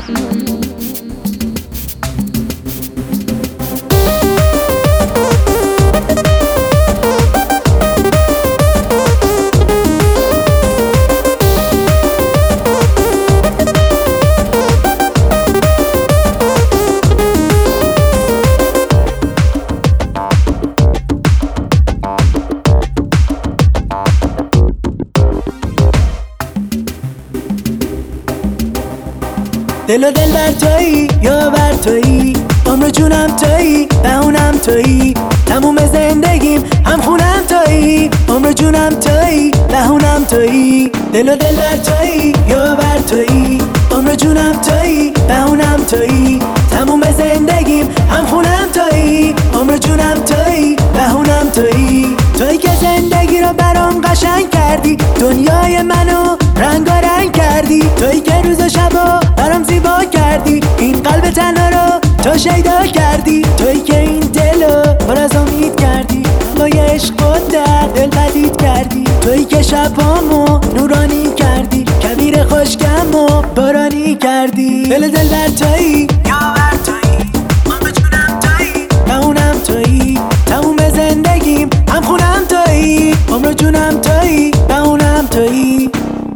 دل و دل بر تویی یا بر تویی، عمر جونم تویی بهونم تویی، تموم زندگیم هم خونم تویی، عمر جونم تویی بهونم تویی. دل و دل بر تویی یا بر تویی، عمر جونم تویی بهونم تویی، تموم زندگیم هم خونم تویی، عمر جونم تویی بهونم تویی. تویی که زندگی رو برام قشنگ کردی، دنیای منو رنگارنگ کردی، تویی که روز و شبا برام زیبا کردی، این قلب تنها رو تو شیدا کردی، تویی که این دلو پر از امید کردی، با یه عشق در دل پدید کردی، تویی که شبامو نورانی کردی، کویر خشکمو بارانی کردی. دل دل بر تویی یا بر تویی، عمر جونم تویی بهونم تویی، تموم زندگیم هم خونم تویی، عمر جونم تویی بهونم تویی.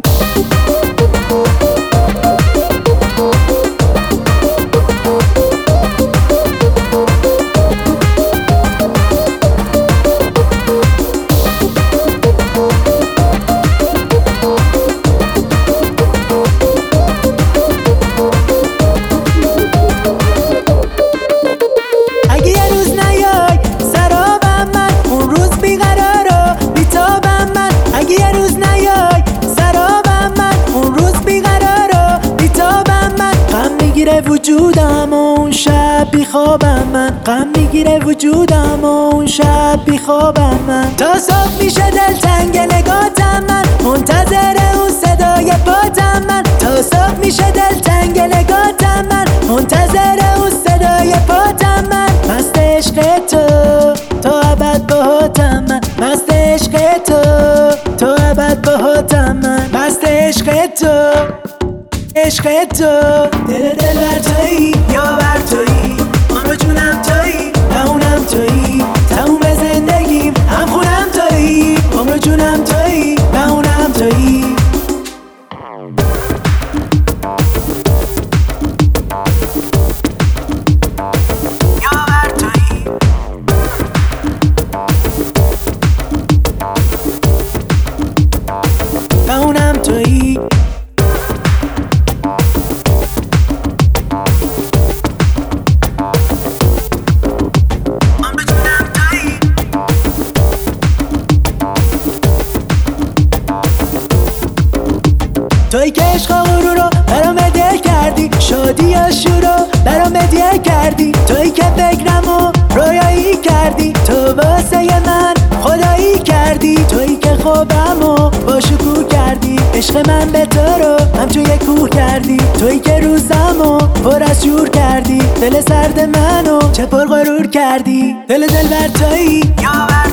وجودم و اون شب بیخوابم من، غم میگیره وجودم و اون شب بیخوابم من، تا صبح میشه دلتنگ نگاتم من، منتظر اون صدای پاتم من، تا صبح میشه دلتنگ نگاتم من، منتظر اون صدای پاتم من. مست عشق تو تا ابد باهاتم من، مست عشق تو تا ابد باهاتم من، مست عشق تو عشق تو. دل دل بر تویی یا بر تویی، عمر جونم تویی بهونم تویی، تموم زندگیم هم خونم تویی، عمر جونم تویی بهونم تویی. یا بر تویی بهونم تویی. تویی که عشق و غرور رو برام هدیه کردی، شادی یا شور رو برام هدیه کردی، تویی که فکرم و رویایی کردی، تو واسه من خدایی کردی، تویی که خوابم و با شکوه کردی، عشق من به تو رو هم توی کوه کردی، تویی که روزم و پر از شور کردی، دل سرد منو چه پر غرور کردی. دل دل بر تویی یا بر